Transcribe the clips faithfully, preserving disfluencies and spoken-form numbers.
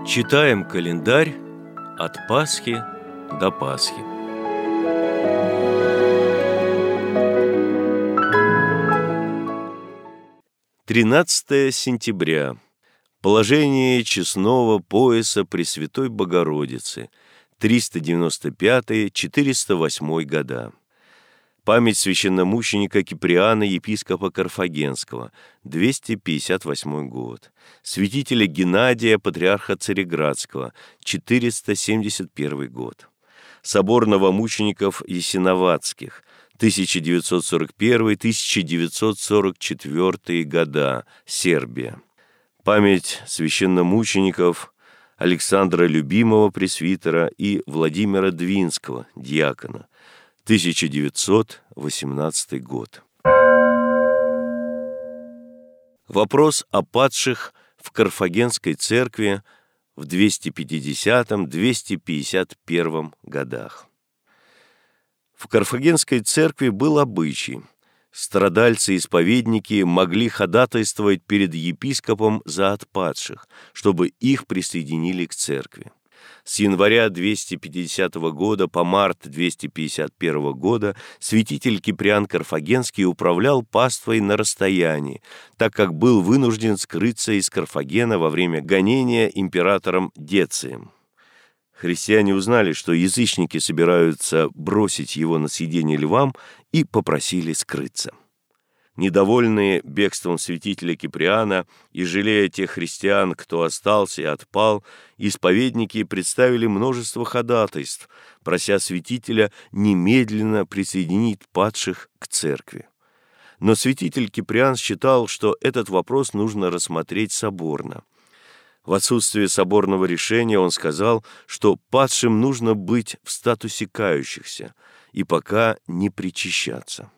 Читаем календарь от Пасхи до Пасхи. тринадцатое сентября. Положение честного пояса Пресвятой Богородицы. триста девяносто пятый — четыреста восьмой года. Память священномученика Киприана, епископа Карфагенского, двести пятьдесят восьмой год. Святителя Геннадия, патриарха Цареградского, четыреста семьдесят первый год. Собор новомучеников Ясиноватских, тысяча девятьсот сорок первый — тысяча девятьсот сорок четвёртый года, Сербия. Память священномучеников Александра Любимого, пресвитера, и Владимира Двинского, диакона, тысяча девятьсот восемнадцатый год. Вопрос о падших в Карфагенской церкви в двести пятидесятом — двести пятьдесят первом годах. В Карфагенской церкви был обычай. Страдальцы-исповедники могли ходатайствовать перед епископом за отпадших, чтобы их присоединили к церкви. С января двести пятидесятого года по март двести пятьдесят первого года святитель Киприан Карфагенский управлял паствой на расстоянии, так как был вынужден скрыться из Карфагена во время гонения императором Децием. Христиане узнали, что язычники собираются бросить его на съедение львам, и попросили скрыться. Недовольные бегством святителя Киприана и жалея тех христиан, кто остался и отпал, исповедники представили множество ходатайств, прося святителя немедленно присоединить падших к церкви. Но святитель Киприан считал, что этот вопрос нужно рассмотреть соборно. В отсутствие соборного решения он сказал, что падшим нужно быть в статусе кающихся и пока не причащаться.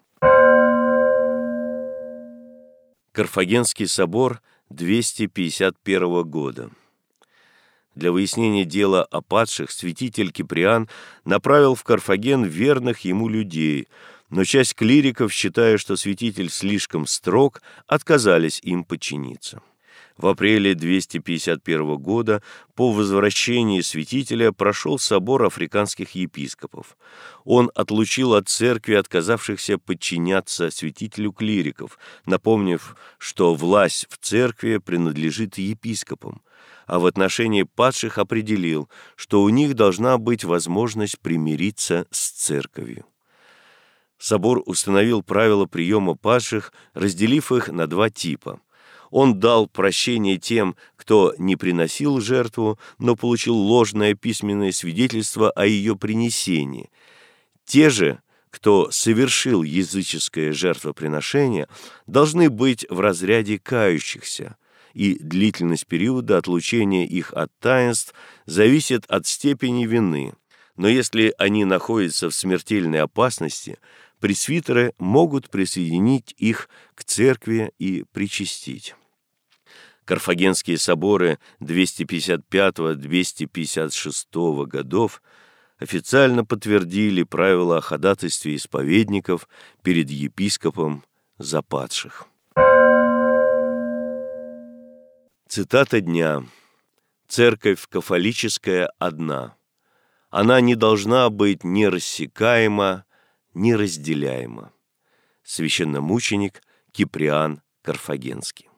Карфагенский собор двести пятьдесят первого года. Для выяснения дела о падших святитель Киприан направил в Карфаген верных ему людей, но часть клириков, считая, что святитель слишком строг, отказались им подчиниться. В апреле двести пятьдесят первого года по возвращении святителя прошел собор африканских епископов. Он отлучил от церкви отказавшихся подчиняться святителю клириков, напомнив, что власть в церкви принадлежит епископам, а в отношении падших определил, что у них должна быть возможность примириться с церковью. Собор установил правила приема падших, разделив их на два типа. Он дал прощение тем, кто не приносил жертву, но получил ложное письменное свидетельство о ее принесении. Те же, кто совершил языческое жертвоприношение, должны быть в разряде кающихся, и длительность периода отлучения их от таинств зависит от степени вины. Но если они находятся в смертельной опасности, пресвитеры могут присоединить их к церкви и причастить. Карфагенские соборы двести пятьдесят пятого — двести пятьдесят шестого годов официально подтвердили правила о ходатайстве исповедников перед епископом за падших. Цитата дня. «Церковь кафолическая одна. Она не должна быть ни рассекаема, ни разделяема». Священномученик Киприан Карфагенский.